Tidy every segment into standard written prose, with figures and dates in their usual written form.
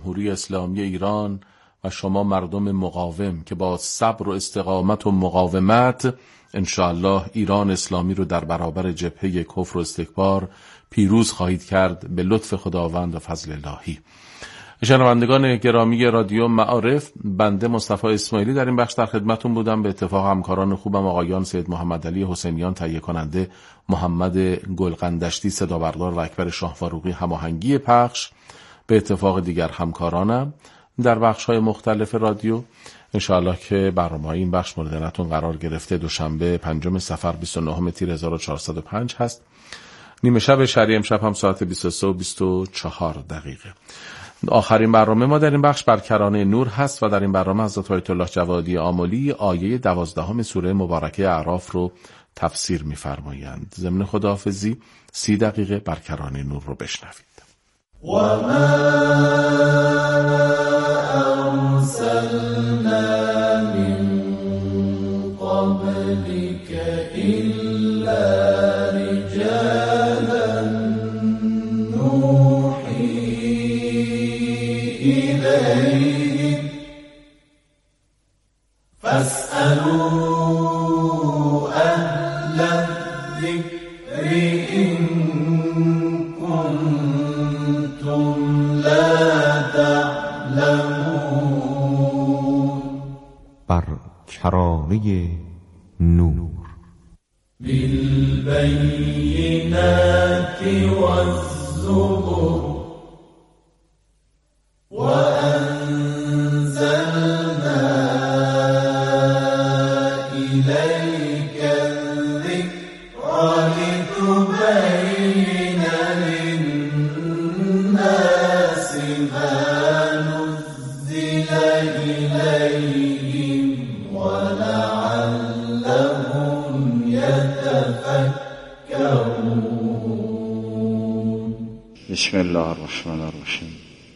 جمهوری اسلامی ایران و شما مردم مقاوم که با صبر و استقامت و مقاومت انشاءالله ایران اسلامی رو در برابر جبهه کفر و استکبار پیروز خواهید کرد به لطف خداوند و فضل الهی. شنوندگان گرامی رادیو معارف، بنده مصطفی اسماعیلی در این بخش در خدمتون بودم. به اتفاق همکاران خوبم آقایان سید محمد علی حسینیان تهیه کننده، محمد گلقندشتی صدا بردار و اکبر شاه فاروقی هماهنگی پخش، به اتفاق دیگر همکارانم در بخش‌های مختلف رادیو. انشاءالله که برنامه این بخش مورد نظرتون قرار گرفته. دوشنبه 5 صفر 29 تیر 1405 هست. نیمه شب شرعی امشب هم ساعت 23 و 24 دقیقه. آخرین برنامه ما در این بخش بر کرانه نور هست و در این برنامه حضرت آیت الله جوادی آملی آیه 12 سوره مبارکه اعراف رو تفسیر می‌فرمایند. ضمن خداحافظی 30 دقیقه بر کرانه نور رو بشنوید. و ما ارسلنا من قبلك الا رجالا نوحی الیهم فاسألوا اهل الذکر ان کنتم لا تعلمون. بر کرانه نور بالبينات والزبر وأنزلنا إليك الذكر لتبين للناس ما نزل إليهم ولعلهم يتفكرون. بسم الله الرحمن الرحیم.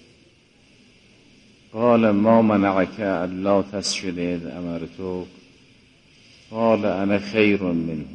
قال ما منعك الا تسجد اذ امرتك قال انا خیر منه.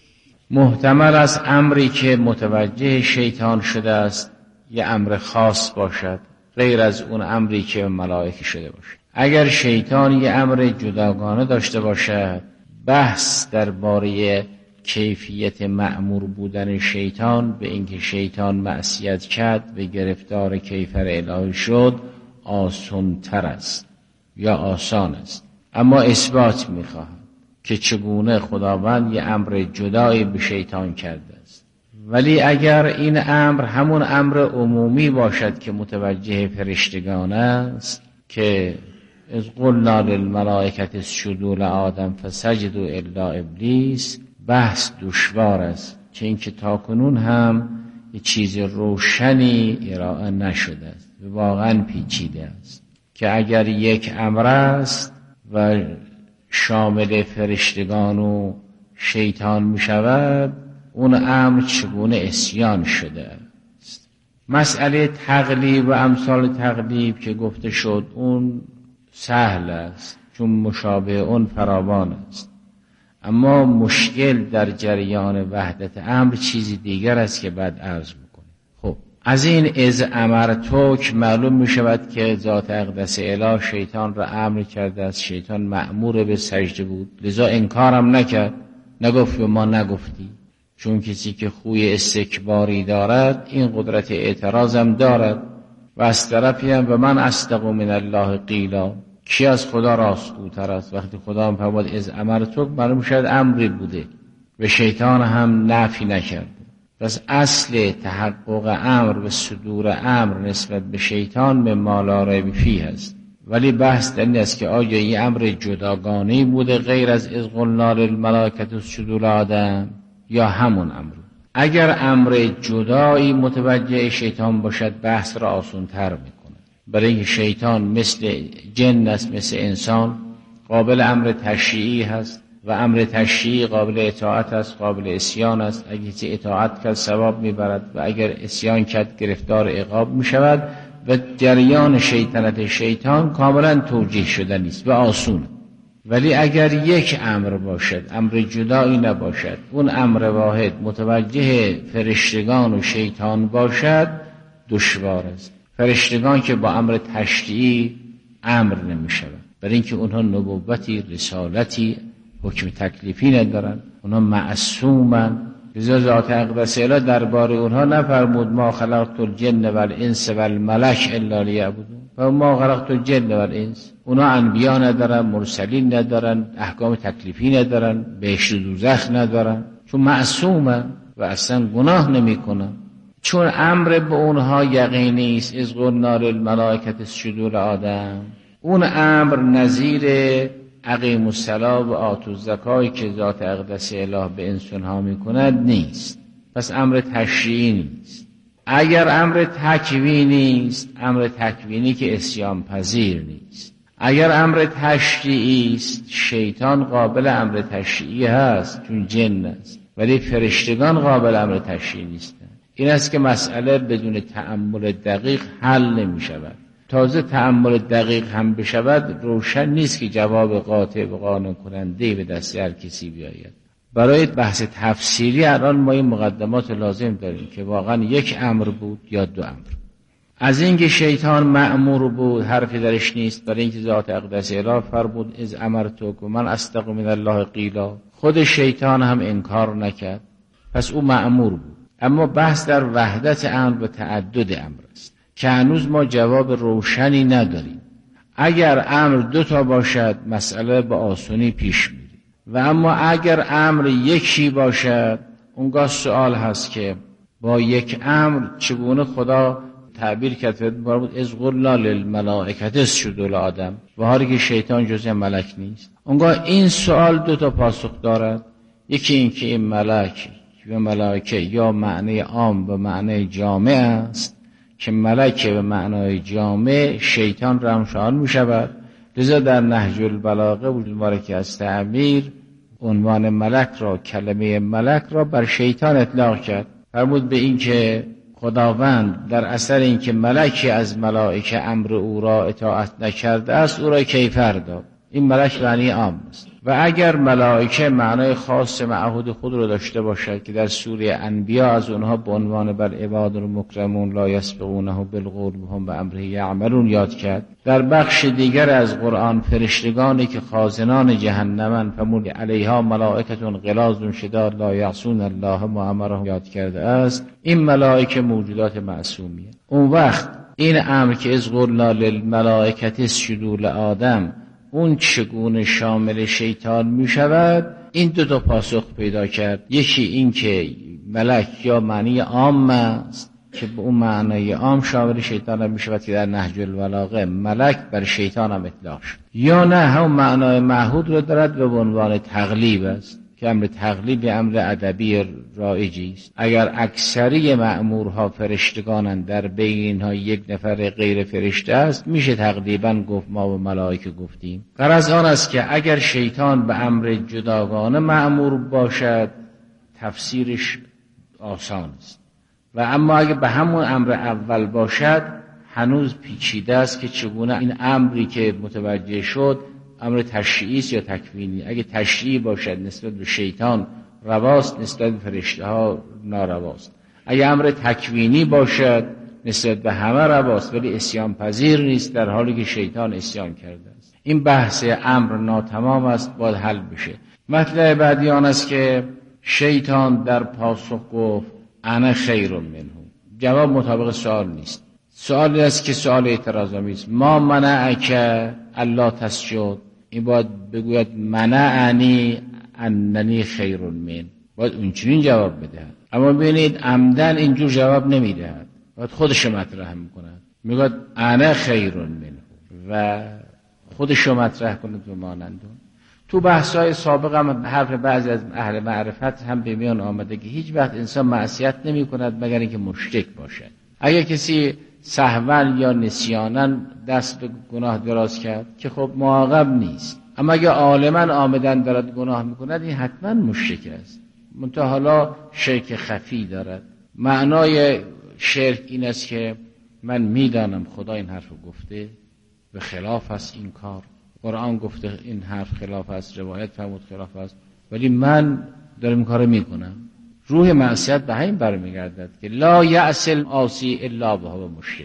محتمل است امری که متوجه شیطان شده است یه امر خاص باشد غیر از اون امری که ملائکه شده باشد. اگر شیطان یه امر جداگانه داشته باشد، بحث درباره کیفیت مأمور بودن شیطان به اینکه شیطان معصیت کرد به گرفتار کیفر الهی شد آسان تر است یا آسان است. اما اثبات می‌خواهد که چگونه خداوند یه امر جدایی به شیطان کرده است. ولی اگر این امر همون امر عمومی باشد که متوجه فرشتگان است که اذ قلنا للملائکة اسجدوا لآدم فسجدوا الا ابلیس، بحث دشوار است که اینکه تاکنون هم یه چیز روشنی ارائه نشده است. واقعا پیچیده است که اگر یک امر است و شامل فرشتگان و شیطان می شود، اون امر چگونه عصیان شده است. مسئله تقلیب و امثال تقلیب که گفته شد اون سهل است چون مشابه اون فراوان است. اما مشکل در جریان وحدت امر چیزی دیگر است که بعد عرض میکنه. خب از این از امرتک معلوم می شود که ذات اقدس اله شیطان را امر کرده است. شیطان مأمور به سجده بود، لذا انکارم نکرد، نگفت ما نگفتی. چون کسی که خوی استکباری دارد این قدرت اعتراضم دارد. و از طرفی هم و من اصدق من الله قیلا، کی از خدا راستگوتر است؟ وقتی خدا هم فرمود از امرتک معلوم شد امری بوده و شیطان هم نفی نکرد. پس اصل تحقق امر و صدور امر نسبت به شیطان به ما لا ریب فیه است. ولی بحث در این است که آیا این امر جداگانه‌ای بوده غیر از اذ قلنا للملائکة اسجدوا لآدم یا همون امر؟ اگر امر جدایی متوجه شیطان باشد بحث را آسان‌تر می‌کند. برای اینکه شیطان مثل جن است، مثل انسان، قابل امر تشریعی هست و امر تشریعی قابل اطاعت است، قابل عصیان است. اگر کسی اطاعت کرد ثواب میبرد و اگر عصیان کرد گرفتار عقاب میشود و جریان شیطنت شیطان کاملا توجیه شده نیست و آسون. ولی اگر یک امر باشد، امر جدایی نباشد، اون امر واحد متوجه فرشتگان و شیطان باشد، دشوار است. فرشتگان که با امر تشریعی امر نمی شود، برای اینکه اونها نبوتی، رسالتی، حکم تکلیفی ندارن، اونها معصومن. لذا ذات اقدس اله درباره اونها نفرمود ما خلقت الجن والانس والملک الا لیعبدون، و ما خلقت الجن والانس. اونها انبیا ندارن، مرسلین ندارن، احکام تکلیفی ندارن، بهشت و دوزخ ندارن، چون معصومن و اصلا گناه نمی کنن. چون امر به اونها یقینی است، اذ قلنا للملائکة اسجدوا لآدم، اون امر نظیر اقیموا الصلاة و آتوا الزکاة که ذات اقدس اله به انسانها میکند نیست. پس امر تشریعی نیست. اگر امر تکوینی است، امر تکوینی که عصیان پذیر نیست. اگر امر تشریعی است، شیطان قابل امر تشریعی هست چون جن است، ولی فرشتگان قابل امر تشریعی نیستند. این است که مسئله بدون تأمل دقیق حل نمی شود. تازه تأمل دقیق هم بشود روشن نیست که جواب قاطع و قانع کننده به دست هر کسی بیاید. برای بحث تفسیری الان ما این مقدمات لازم داریم که واقعا یک امر بود یا دو امر. از اینکه شیطان مأمور بود حرفی درش نیست، برای اینکه ذات اقدس اله فرمود اذ امرتک و من اصدق من الله قیلا. خود شیطان هم انکار نکرد، پس او مأمور بود. اما بحث در وحدت امر و تعدد امر است که هنوز ما جواب روشنی نداریم. اگر امر دو تا باشد مسئله به آسانی پیش میره، و اما اگر امر یکی باشد اونگاه سوال هست که با یک امر چگونه خدا تعبیر کرد بود اذ قلنا للملائکة اسجدوا لآدم، و حالی که شیطان جزء ملک نیست. اونگاه این سوال دو تا پاسخ دارد. یکی این که این ملک و ملائکه یا معنی عام و معنی جامع است که ملک به معنای جامع شیطان را هم شامل می شود. لذا در نهج البلاغه و المبارک از تعبیر عنوان ملک را، کلمه ملک را بر شیطان اطلاق کرد. فرمود به این که خداوند در اثر این که ملکی از ملائکه امر او را اطاعت نکرده است او را کیفر داد. این ملک معنی عام است. و اگر ملائکه معنای خاص معهود خود رو داشته باشد که در سوره انبیا از اونها به عنوان بل عباد مکرمون لا یسبقونه بالقول وهم بامره یعملون یاد کرد، در بخش دیگر از قرآن فرشتگانی که خازنان جهنمن فرمود علیها ملائکه غلاظ شداد لا یعصون الله ما امرهم یاد کرده است. این ملائکه موجودات معصومیه. اون وقت این امر که اذ قلنا للملائکة اسجدوا لآدم اون چگونه شامل شیطان می شود؟ این دو تا پاسخ پیدا کرد. یکی این که ملک یا معنی عام است که به اون معنی عام شامل شیطان هم می شود که در نهج البلاغه ملک بر شیطان هم اطلاق شد، یا نه هم معنای معهود رو دارد و به عنوان تغلیب است که امر تغلیب امر ادبی رایجی است. اگر اکثری مأمورها فرشتگانند، در بین اینها یک نفر غیر فرشته است، میشه تقریبا گفت ما به ملائکه گفتیم. غرض آن است که اگر شیطان به امر جداگانه مأمور باشد تفسیرش آسان است، و اما اگر به همون امر اول باشد هنوز پیچیده است که چگونه این امری که متوجه شد امر تشریعی است یا تکوینی. اگه تشریعی باشد نسبت به شیطان رواست، نسبت به فرشته ها نارواست. اگه امر تکوینی باشد نسبت به همه رواست ولی عصیان پذیر نیست، در حالی که شیطان عصیان کرده است. این بحث امر ناتمام است، باید حل بشه. مطلب بعدی آن است که شیطان در پاسخ گفت انا خیر منه. جواب مطابق سوال نیست. سوال است که سوال اعتراض‌آمیز. ما منعک الا تسجد، این باید بگوید منعنی اننی خیر من، باید اونچنین جواب بدهد. اما ببینید عمدن اینجور جواب نمیدهد، باید خودش مطرح میکند، میگوید انا خیر منه و خودش مطرح کند و مانندون. تو بحث‌های سابق هم حرف بعضی از اهل معرفت هم به میان آمده که هیچ وقت انسان معصیت نمی‌کند مگر اینکه مشرک باشد. اگر کسی سهوا یا نسیانا دست به گناه دراز کرد که خب معاقب نیست، اما اگر عالما عامدن دارد گناه میکند این حتما مشرک است. منتها حالا شرک خفی دارد. معنای شرک این است که من میدانم خدا این حرف گفته و خلاف است این کار، قرآن گفته این حرف خلاف است، روایت فرمود خلاف است، ولی من دارم این کارو میکنم. روح معصیت به همین برمیگردد که لا یعصی العاصی الا وهو مشرک.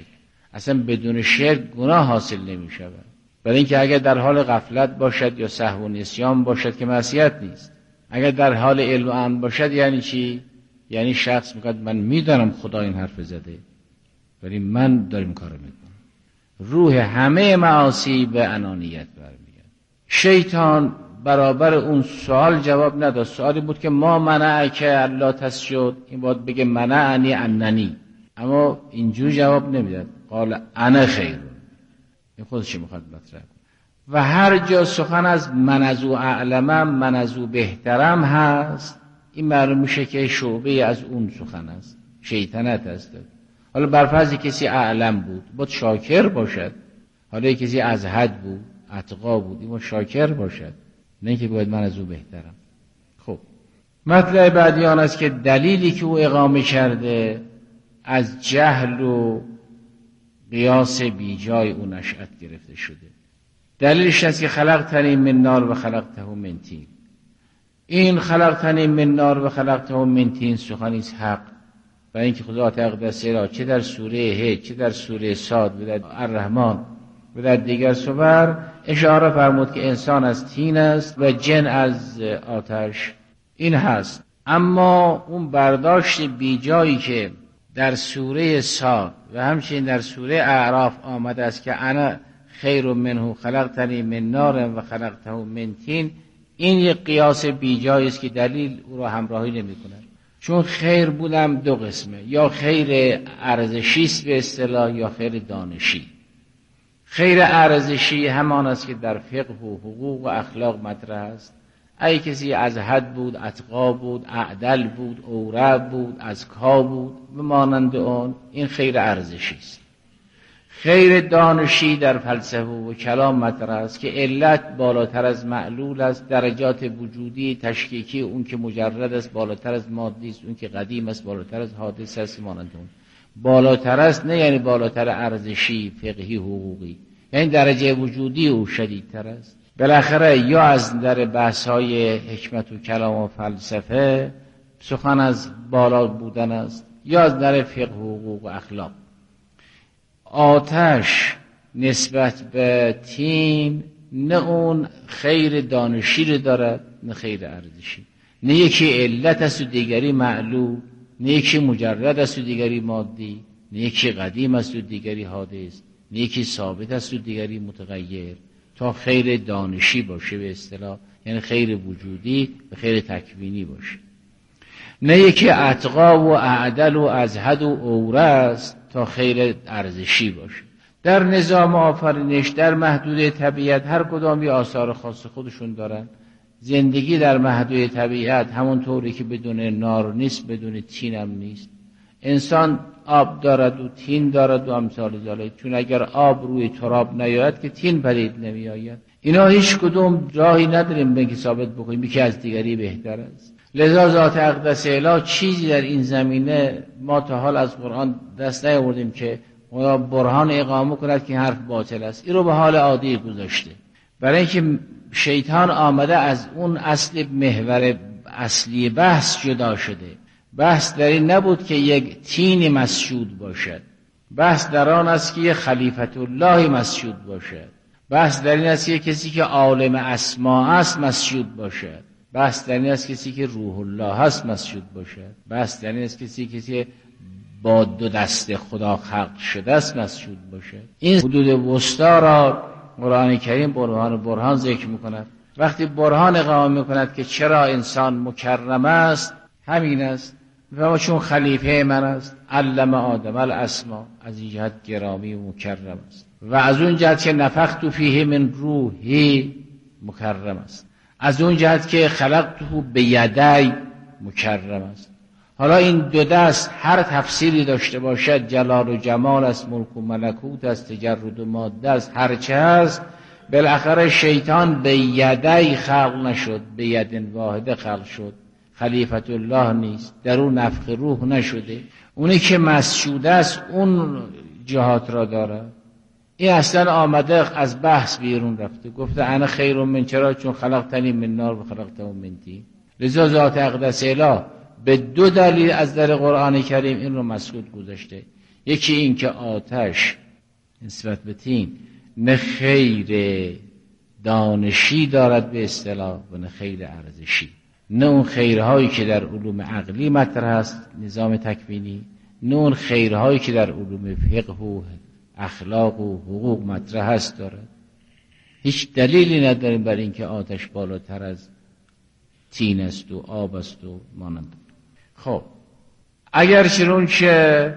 اصلا بدون شرک گناه حاصل نمی شود. برای اینکه اگر در حال غفلت باشد یا سهو و نسیان باشد که معصیت نیست. اگر در حال علم و امن باشد یعنی چی؟ یعنی شخص میگه من میدانم خدا این حرف زده ولی من دارم کارو میکنم. روح همه معاصی به انانیت برمیگرده. شیطان برابر اون سوال جواب نداد. سوالی بود که ما منعک الا تسجد، این باید بگه منعنی اننی، اما اینجور جواب نمیداد. قال انا خیر، این خودش میخواد مطرح کنه. و هر جا سخن از من از او اعلمم، من از او بهترم هست، این معلوم میشه که شعبه از اون سخن است، شیطنت است. حالا برفرض کسی اعلم بود باید شاکر باشد، حالا کسی از حد بود اتقا بود این باید شاکر باشد، نه که باید من از او بهترم. خب مطلب بعدی آن است که دلیلی که او اقامه کرده از جهل و قیاس بیجای او نشأت گرفته شده. دلیلش است که خلقتنی من نار و خلقته من طین. این خلقتنی من نار و خلقته من طین سخنی است حق، برای اینکه خدا تقدس را چه در سوره هج چه در سوره صاد و در الرحمن و در دیگر سور اشاره فرمود که انسان از طین است و جن از آتش. این هست. اما اون برداشت بیجایی که در سوره صاد و همچنین در سوره اعراف آمده است که انا خیر منه خلقتنی من نار و خلقته من طین، این یک قیاس بیجایی است که دلیل او را همراهی نمی‌کند. چون خیر بودم دو قسمه، یا خیر ارزشی است به اصطلاح یا خیر دانشی. خیر ارزشی همان است که در فقه و حقوق و اخلاق مطرح است. ای کسی از حد بود، اتقا بود، اعدل بود، اورع بود، ازکا بود و مانند آن، این خیر ارزشی است. خیر دانشی در فلسفه و کلام مطرح است که علت بالاتر از معلول است، درجات وجودی تشکیکی اون که مجرد است بالاتر از مادی است، اون که قدیم است بالاتر از حادث است مانند اون. بالاتر است نه یعنی بالاتر ارزشی فقهی حقوقی، یعنی درجه وجودی او شدیدتر است. بالاخره یا از در بحث‌های حکمت و کلام و فلسفه سخن از بالا بودن است، یا از در فقه و حقوق و اخلاق. آتش نسبت به طین نه اون خیر دانشی رو دارد نه خیر ارزشی، نه یکی علت است و دیگری معلول، نه یکی مجرد است و دیگری مادی، نه یکی قدیم است و دیگری حادث، نه یکی ثابت است و دیگری متغیر، تا خیر دانشی باشه به اصطلاح، یعنی خیر وجودی و خیر تکوینی باشه. نه یکی اتقا و اعدل و ازهد و اوره است تا خیر ارزشی باشه. در نظام آفرینش در محدوده طبیعت هر کدام یه آثار خاص خودشون دارن. زندگی در محدوده طبیعت همون طوری که بدون نار نیست بدون طین هم نیست. انسان آب دارد و طین دارد و امثال ذالک، چون اگر آب روی تراب نیاید که طین پدید نمی آید. اینا هیچ کدوم راهی نداریم به اینکه ثابت بکنیم یکی از دیگری بهتر است. لذا ذات اقدس اله چیزی در این زمینه ما تا حال از قرآن دست نیاوردیم که برهان اقامه کند که حرف باطل است. این رو به حال عادی گذاشته، برای اینکه شیطان آمده از اون اصل محور اصلی بحث جدا شده. بحث در این نبود که یک طین مسجود باشد، بحث در آن است که یک خلیفت الله مسجود باشد، بحث در این است که کسی که عالم اسما است مسجود باشد، بحث در این است کسی که روح الله هست مسجود باشد، بحث در این است کسی با دو دست خدا خلق شده است مسجود باشد. این حدود وسطا را قرآن کریم برهان ذکر میکند. وقتی برهان اقامه میکند که چرا انسان مکرم است، همین است و چون خلیفه من است، علم آدم الاسما، از این جهت گرامی و مکرم است، و از اون جهت که نفخت فیه من روحی مکرم است، از اون جهت که خلقته به یدی مکرم است. حالا این دو دست هر تفسیری داشته باشد، جلال و جمال است، ملک و ملکوت است، تجرد و ماده است، هرچه است، بالاخره شیطان به یدی خلق نشد، به ید واحده خلق شد، خلیفت الله نیست، در اون نفخ روح نشده. اونی که مسجود است اون جهات را داره. این اصلا آمده از بحث بیرون رفته، گفته انا خیر من، چرا؟ چون خلقتنی من نار و خلقته من طین. لذا ذات اقدس اله به دو دلیل از در قرآن کریم این رو مسکوت گذاشته. یکی این که آتش نسبت به تین نه خیر دانشی دارد به اصطلاح و نه خیر ارزشی، نه اون خیرهایی که در علوم عقلی مطرح است نظام تکوینی، نه اون خیرهایی که در علوم فقه و اخلاق و حقوق مطرح است دارد. هیچ دلیلی نداریم بر اینکه آتش بالاتر از تین است و آب است و مانند. خب اگر چون که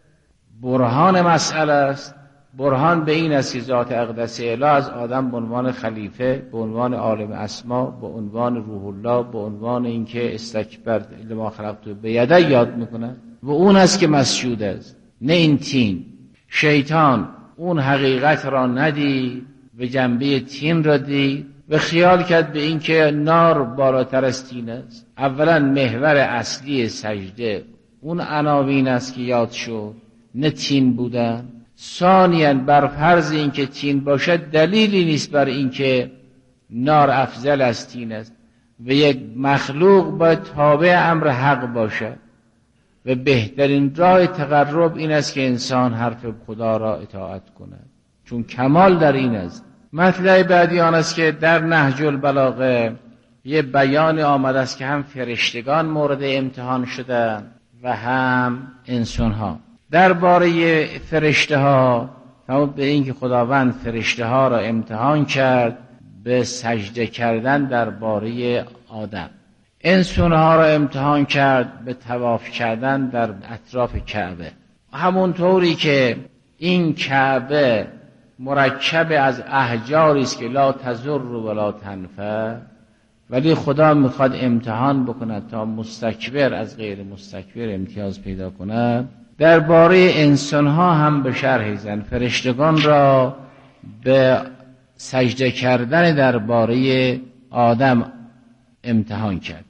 برهان مسئله است، برهان به این است که ذات اقدس اله از آدم به عنوان خلیفه، به عنوان عالم اسما، به عنوان روح الله، به عنوان اینکه استکبر لما خلقت بیده یاد میکنه و اون است که مسجود است، نه این تین. شیطان اون حقیقت را ندید و جنبه تین را دید و خیال کرد به این که نار بالاتر از تین است. اولا محور اصلی سجده اون عناوین است که یاد شد، نه تین بودن. ثانیاً بر فرض این که تین باشد دلیلی نیست بر این که نار افضل از تین است و یک مخلوق باید تابع امر حق باشد و بهترین راه تقرب این است که انسان حرف خدا را اطاعت کند، چون کمال در این است. مطلب بعدی آن است که در نهج البلاغه یه بیان آمده است که هم فرشتگان مورد امتحان شدند و هم انسان ها. درباره فرشته ها فرمود به این که خداوند فرشته ها را امتحان کرد به سجده کردن درباره آدم، انسان ها را امتحان کرد به طواف کردن در اطراف کعبه. همونطوری که این کعبه مرکب از احجاری است که لا تضر و لا تنفع، ولی خدا میخواد امتحان بکند تا مستکبر از غیر مستکبر امتیاز پیدا کند. درباره انسان ها هم به شرح زن فرشتگان را به سجده کردن درباره آدم امتحان کرد.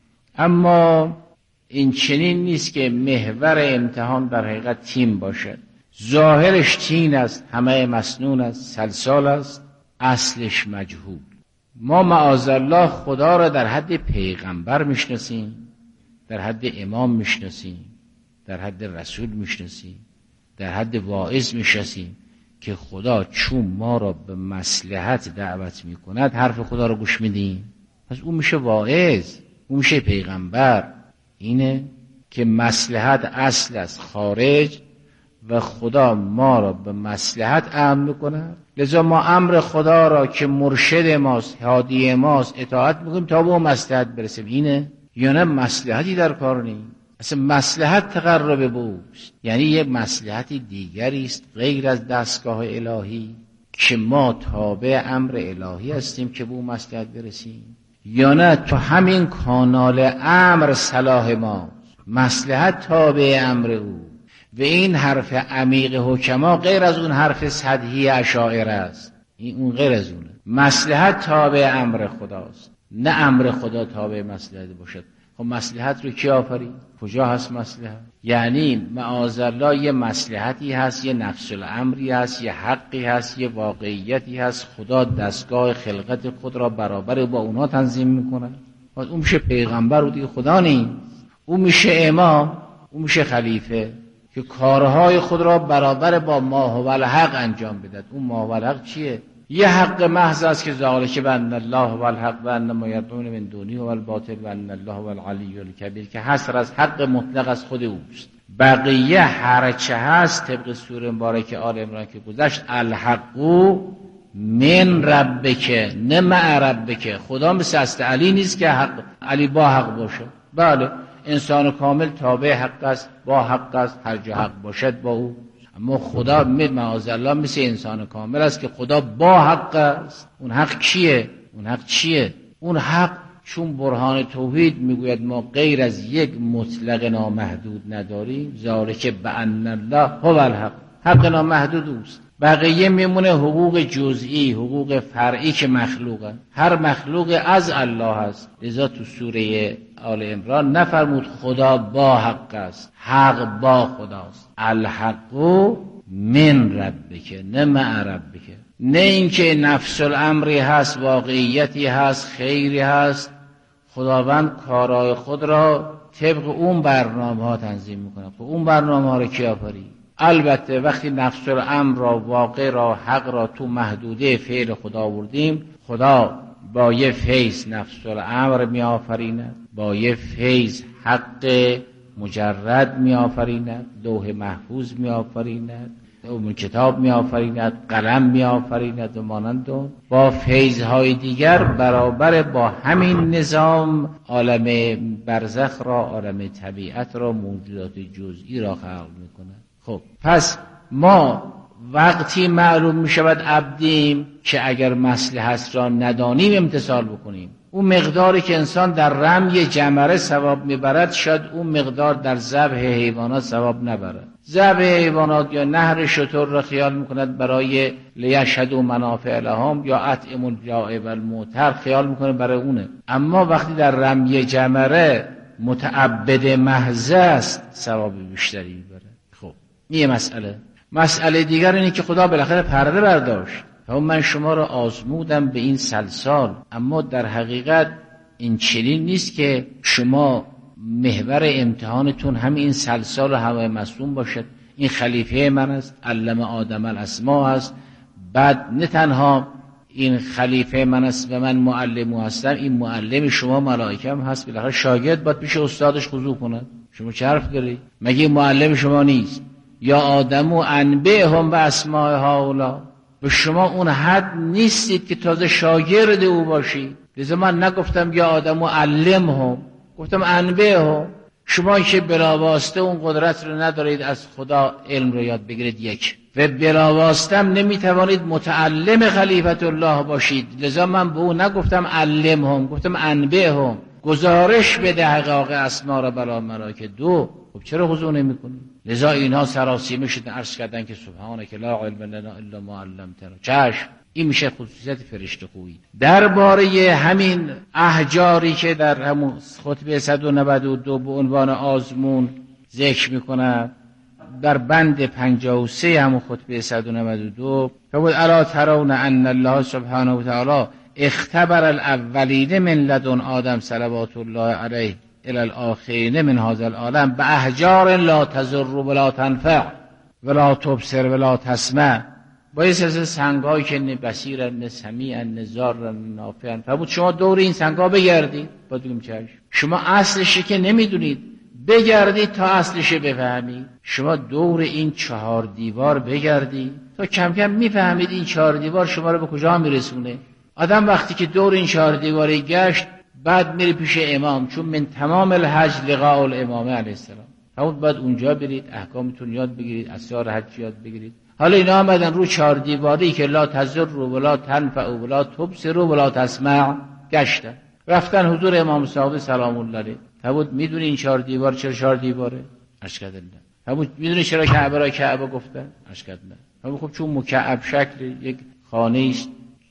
اما این چنین نیست که محور امتحان در حقیقت تین باشد. ظاهرش تین است، همه مسنون است، سلسال است، اصلش مجهول. ما معاذالله خدا را در حد پیغمبر میشناسیم، در حد امام میشناسیم، در حد رسول میشناسیم، در حد واعظ میشناسیم که خدا چون ما را به مصلحت دعوت میکند حرف خدا را گوش میدیم. پس اون میشه واعظ، اون میشه پیغمبر. اینه که مصلحت اصل است، خارج و خدا ما را به مصلحت امر میکند. لذا ما امر خدا را که مرشد ماست، هادی ماست، اطاعت میکنیم تا به اون مصلحت برسیم. اینه یا نه مصلحتی در کار نیست. اصلا مصلحت تقرب به اوست، یعنی یک مصلحت دیگری است غیر از دستگاه الهی که ما تابع امر الهی هستیم که به اون مصلحت برسیم، یا نه تو همین کانال امر صلاح ماست، مصلحت تابع امر او. و این حرف عمیق حکما غیر از اون حرف سطحی اشاعره است. این اون غیر از اونه. مصلحت تابع امر خداست، نه امر خدا تابع مصلحت باشد. خب مصلحت رو کی آفرید؟ کجا هست مصلحت؟ یعنی معاذالله یه مصلحتی هست، یه نفس الامری هست، یه حقی هست، یه واقعیتی هست. خدا دستگاه خلقت خود را برابر با اونها تنظیم میکنه. اون میشه پیغمبر و دیگه خدا نیست. اون میشه امام، اون میشه خلیفه که کارهای خود را برابر با ما هو الحق انجام بدهد. اون ما هو الحق چیه؟ یه حق محض است که ذالک بان الله هو الحق و ان ما یدعون من دونه هو الباطل و ان الله هو العلی الکبیر، که حصر از حق مطلق از خود اوست. بقیه هر چه هست طبق سوره مبارکه آل عمران که گذشت، الحق من ربک نه مع ربک. خدا مثل است علی نیست که حق علی با حق باشه. بله انسان کامل تابع حق است، با حق است، هر جا حق باشد با او. اما خدا معاذالله مثل انسان کامل است که خدا با حق است. اون حق کیه؟ اون حق چیه؟ اون حق چون برهان توحید میگوید ما غیر از یک مطلق نامحدود نداریم، ذالک بان الله هو الحق، حق نامحدود اوست. بقیه میمونه حقوق جزئی، حقوق فرعی که مخلوقه. هر مخلوق از الله است. لذا تو سوره آل عمران نفرمود خدا با حق است، حق با خداست. الحق من ربک نه مع ربک. نه اینکه نفس الامری هست، واقعیتی هست، خیری هست. خداوند کارهای خود را طبق اون برنامه ها تنظیم میکنه. خب اون برنامه ها رو کی آفرید؟ البته وقتی نفس الامر را، واقع را، حق را تو محدوده فعل خدا آوردیم، خدا با یه فیض نفس الامر می آفریند، با یه فیض حق مجرد می آفریند، لوح محفوظ می آفریند، اون کتاب می آفریند، قلم می آفریند و مانند اون. با فیضهای دیگر برابر با همین نظام عالم برزخ را، عالم طبیعت را، موجودات جزئی را خلق می کند. خب پس ما وقتی معلوم می شود عبدیم که اگر مصلحت را ندانیم امتثال بکنیم. اون مقداری که انسان در رمی جمره ثواب میبرد، شاید اون مقدار در ذبح حیوانات ثواب نبرد. ذبح حیوانات یا نهر شتر را خیال میکند برای لیشهدوا منافع لهم، یا اطعموا الجائع والمعتر خیال میکنه برای اونه. اما وقتی در رمی جمره متعبد محض است، ثواب بیشتری میبره. خب این مسئله دیگر اینه که خدا بالاخره پرده برداشت. من شما را آزمودم به این سلسال، اما در حقیقت این چنین نیست که شما محور امتحانتون همین این سلسال و هوای مسموم باشد. این خلیفه من است، علم آدم الاسماء است. بعد نه تنها این خلیفه من است و من معلم هستم، این معلم شما ملائکه هم هست. بالاخره شاگرد باید پیش استادش خضوع کند. شما چه حرف داری؟ مگه معلم شما نیست؟ یا آدمو انبئهم باسماء هؤلاء. به شما اون حد نیستید که تازه شاگرد او باشید. لذا من نگفتم یا آدمو علمهم، گفتم انبئهم. شما که بلاواسطه اون قدرت رو ندارید از خدا علم رو یاد بگیرید، یک، و بلاواسطه هم نمیتوانید متعلم خلیفت الله باشید. لذا من به اون نگفتم علمهم، گفتم انبئهم. گزارش بده حقایق اسما را برای ملائکه. دو، خب چرا حضور نمی‌کنی؟ لذا اینها سراسیمه شدن، عرض کردن که سبحانك لا علم لنا الا ما علمتنا. چشم، این میشه خصوصیت فرشته خویی. درباره همین احجاری که در همون خطبه 192 به عنوان آزمون ذکر میکنه، در بند 53 همون خطبه 192 فقط الا ترون ان الله سبحانه و تعالی اختبر الاولین من لدن آدم صلوات الله علیه الى الاخرین من هذا العالم باحجار لا تضر ولا تنفع ولا تبصر ولا تسمع. با یه سلسله سنگایی که نه بصیرن نه سمیعن نه ضارن نه نافعن. فرمود شما دور این سنگا بگردید. باید بگیم چشم. شما اصلش که نمیدونید، بگردید تا اصلش بفهمید. شما دور این 4 دیوار بگردید تا کم کم میفهمید این 4 دیوار شما رو به کجا میرسونه. آدم وقتی که دور این 4 دیواری گشت، بعد میری پیش امام، چون من تمام الحج لقاء الامام علیه السلام. فرمود باید اونجا برید، احکامتون یاد بگیرید، اسرار حج یاد بگیرید. حالا اینا آمدن رو 4 دیواری که لا تضر ولا تنفع ولا تبصر ولا تسمع گشتن، رفتن حضور امام صادق سلام الله علیه. فرمود میدونی این 4 دیوار چرا 4 دیواره؟ اشکال نه. فرمود میدونی چرا کعبه را کعبه گفتن؟ اشکال نه. فرمود خب چون مکعب شکل یک خانه است،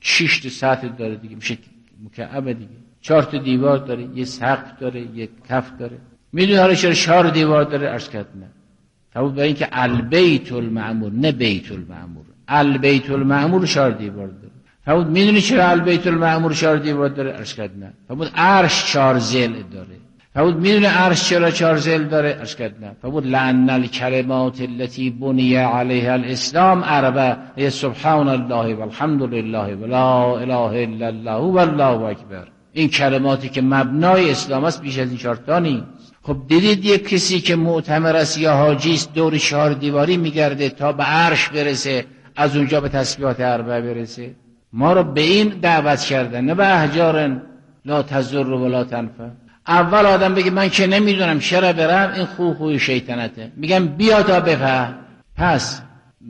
6 تا سطح داره دیگه، میشه مکعب دیگه. 4 تا دیوار داره، یه سقف داره، یک کف داره. میدونی حالا چرا 4 دیوار داره؟ اشکال نه. فرمود برای اینکه البیت المعمور، نه بیت المعمور، البیت المعمور 4 دیوار داره. فرمود میدونی چرا البیت المعمور 4 دیوار داره؟ اشکال نه. فرمود عرش 4 ضلع داره. فرمود میدونی عرش چرا 4 ضلع داره؟ اشکال نه. فرمود لأن الکلمات التي بني عليها الاسلام اربع، سبحان الله والحمد لله ولا اله الا الله والله اکبر. این کلماتی که مبنای اسلام است بیش از این 4 تا نیست. خب دیدید یک کسی که معتمر است یا حاجی است دور 4 دیواری میگرده تا به عرش برسه، از اونجا به تسبیحات اربع برسه. ما رو به این دعوت کردن، نه به احجار لا تضر ولا تنفع. اول آدم بگه من که نمیدونم چرا برم، این خوی شیطنته. میگم بیا تا بفهم. پس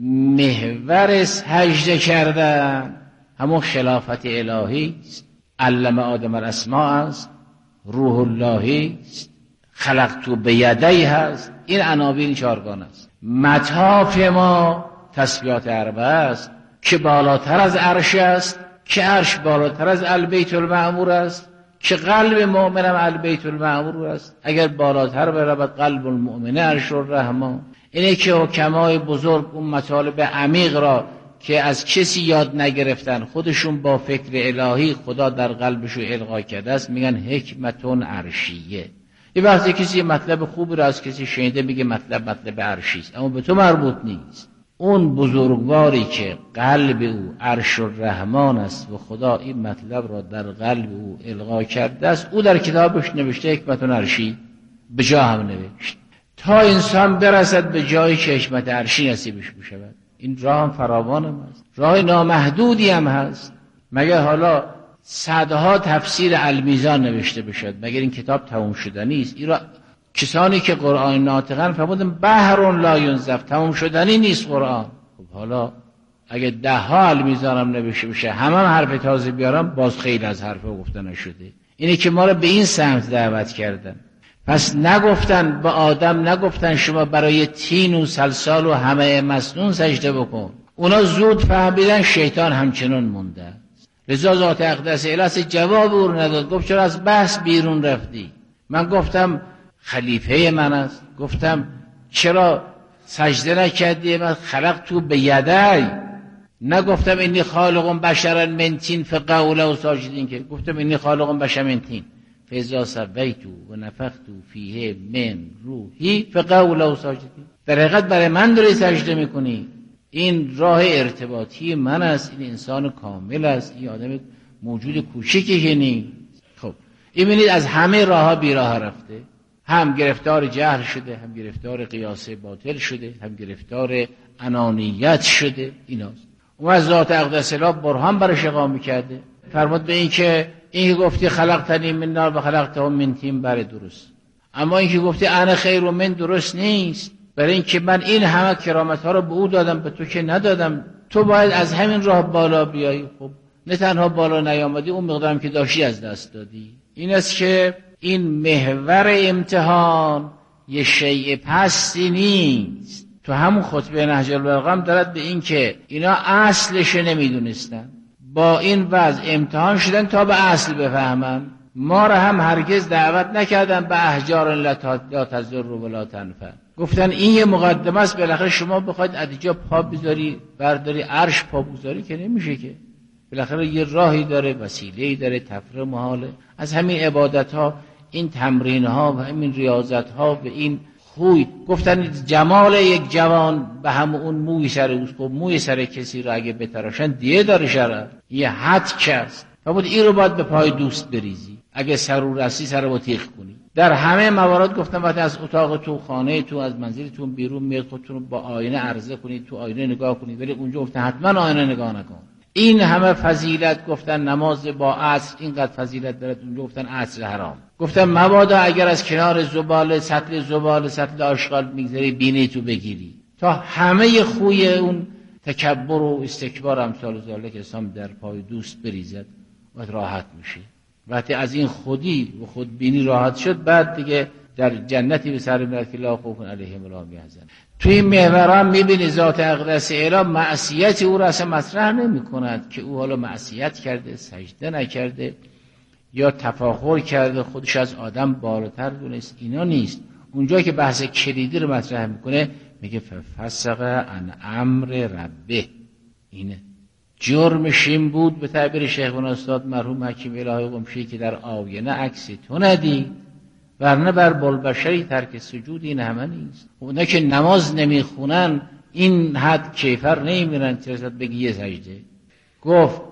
محور سجده کردن همون خلافت الهی است، علم آدم الاسماء است، روح اللهی است، خلقتو بیدی هست. این عناوین 4گانه است. مطاف ما تسبیحات اربعه است که بالاتر از عرش است، که عرش بالاتر از البیت المعمور است، که قلب مؤمنم البیت المعمور است. اگر بالاتر برود قلب المؤمن عرش الرحمن. اینه که حکمای بزرگ اون مطالب عمیق را که از کسی یاد نگرفتن، خودشون با فکر الهی خدا در قلبشو القا کرده است، میگن حکمتون عرشیه. یه وقتی کسی مطلب خوبی را از کسی شنیده میگه مطلب عرشی است، اما به تو مربوط نیست. اون بزرگواری که قلب او عرش الرحمن است و خدا این مطلب را در قلب او القا کرده است، او در کتابش نوشته حکمت عرشی، به جا هم نوشت تا انسان برسد به جایی که حکمت عرشی نصیبش بشود. این راه هم فراوان هم هست، راه نامحدودی هم هست. مگر حالا صدها تفسیر المیزان نوشته بشد، مگر این کتاب تموم شدنی است؟ ایرا کسانی که قرآن ناطقن فرمودن بحر لا ینزف، تموم شدنی نیست قرآن. خب حالا اگه 10 المیزان هم نوشته بشه، همه حرف تازه بیارم، باز خیلی از حرف گفته نشده. اینه که ما رو به این سمت دعوت کردن. پس نگفتن به آدم، نگفتن شما برای تین و سلسال و همه مسنون سجده بکن. اونا زود فهمیدن شیطان همچنان مونده. رضا ذات اقدس الهی جواب او نداد، گفت چرا از بحث بیرون رفتی؟ من گفتم خلیفه من است، گفتم چرا سجده نکردی؟ من خلق تو به یدی، نگفتم اینی خالق بشرا من طین فقعوا له ساجدین، که گفتم اینی خالق بشرا من طین فاذا سویت و نفخت فیه من روحی فقعوا له ساجدین. در حقیقت برای من داری سجده میکنی. این راه ارتباطی من است، این انسان کامل است، این آدم موجود کوچیکی که نیست. خب این ببینید از همه راه‌ها بیراه رفته، هم گرفتار جهل شده، هم گرفتار قیاس باطل شده، هم گرفتار انانیت شده. ایناست. اون از ذات اقدس اله برهان برش اقامه کرده. فرمود به این که گفتی خلقتنی من نار و خلقته من طین بر درست، اما این که گفتی انا خیر من درست نیست، برای این که من این همه کرامت ها رو به او دادم، به تو که ندادم. تو باید از همین راه بالا بیایی. خب نه تنها بالا نیامدی، اون مقدارم که داشتی از دست دادی. این است که این محور امتحان یه شیء پستی نیست. تو همون خطبه نهج البلاغه هم دارد به این که اینا اصلش نمیدونستن، با این وضع امتحان شدن تا به اصل بفهمن. ما را هم هرگز دعوت نکردن به احجار لا تضر ولا تنفع. گفتن این یه مقدمه است، بالاخره شما بخواید ادیجا پا بذاری برداری عرش پا بذاری که نمیشه، که بالاخره یه راهی داره، وسیله‌ای داره، تفریح محاله. از همین عبادت ها، این تمرین ها و همین ریاضت ها و این خوی، گفتن جمال یک جوان به هم اون موی سر اوست. خب موی سر کسی رو اگه بتراشن دیه داره شرع، یه حد کست و بود این رو باید به پای دوست بریزی، اگه سر رو رسی سر رو تیغ کنی. در همه موارد گفتم وقتی از اتاق تو، خانه تو، از منزلتون بیرون میاد، خودتون رو با آینه عرضه کنید، تو آینه نگاه کنید، ولی اونجا گفتن حتما آینه نگاه نکن. این همه فضیلت گفتن نماز با عصر اینقدر فضیلت داره، اونجا گفتن عصر حرام. گفتن مبادا اگر از کنار زباله، سطل آشغال میگذری بینی تو بگیری، تا همه خوی اون تکبر و استکبار امثال ذالک اسلام در پای دوست بریزد و راحت میشه. وقتی از این خودی و خودبینی راحت شد، بعد دیگه در جنتی به سر میرد که لا خوف علیهم ولا هم یحزنون. توی این محوران میبینی ذات اقدس اله معصیت او را اصلا مطرح نمی کند که او حالا معصیت کرده، سجده نکرده یا تفاخر کرده، خودش از آدم بالاتر دونست. اینا نیست. اونجایی که بحث کلیدی رو مطرح میکنه میگه ففسق عن امر ربه. اینه جرمش این بود، به تعبیر شیخ و استاد مرحوم حکیم الهی قمشی، که در آینه عکس تو ندید، ورنه بر بلبشری ترک سجود این همه نیست. اونا که نماز نمیخونن این حد کیفر نمیرن چرا بگی یه سجده. گفت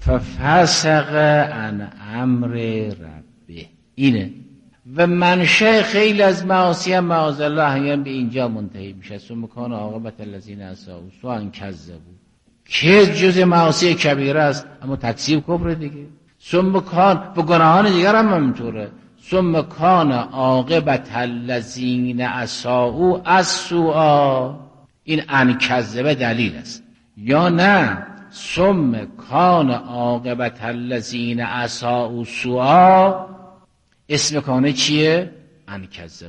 ففسق عن امر ربه. اینه و منشأ خیلی از معاصی هم معاذالله احیانا به اینجا منتهی میشه. ثم کان عاقبت الذین اساءوا سوءا کذبوا، که جز معاصی کبیره است اما تکذیب کفر دیگه. ثم کان و گناهان دیگر هم همینطوره. ثم کان عاقبت الذین اساءوا السوء. این ان کذبه دلیل است یا نه؟ ثم کان عاقبت الذین اساءوا السوء اسم کانه چیه؟ ان کذبوا.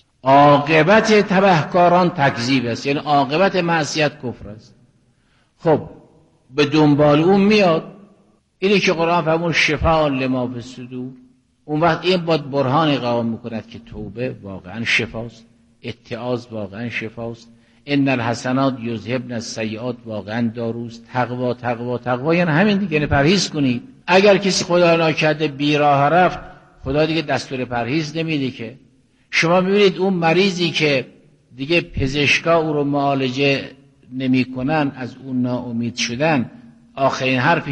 عاقبت تبهکاران تکذیب است، یعنی عاقبت معصیت کفر است. خب به دنبال اون میاد اینی که قرآن فرمود شفاء لما فی الصدور. اون وقت این باید برهان اقامه میکند که توبه واقعا شفاست، اتعاظ واقعا شفاست، ان الحسنات یذهبن السیئات واقعا داروست، تقوا تقوا تقوا، یعنی همین دیگه. یعنی پرهیز کنید. اگر کسی خدا ناکرده بیراه رفت، خدا دیگه دستور پرهیز نمیده که. شما میبینید اون مریضی که دیگه پزشکا او رو معالجه نمی کنن، از اون ناامید شدن، آخرین حرفی